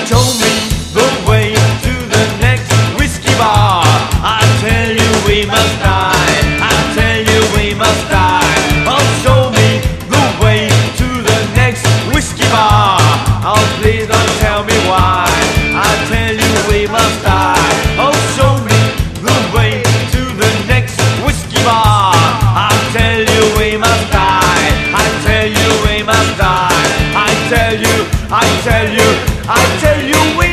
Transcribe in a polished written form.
Show me the way to the next whiskey bar. I tell you we must die. I tell you we must die. Oh, show me the way to the next whiskey bar. Oh, please don't tell me why. I tell you we must die. Oh, show me the way to the next whiskey bar. I tell you we must die. I tell you we must die. I tell you, I tell you, I tell you we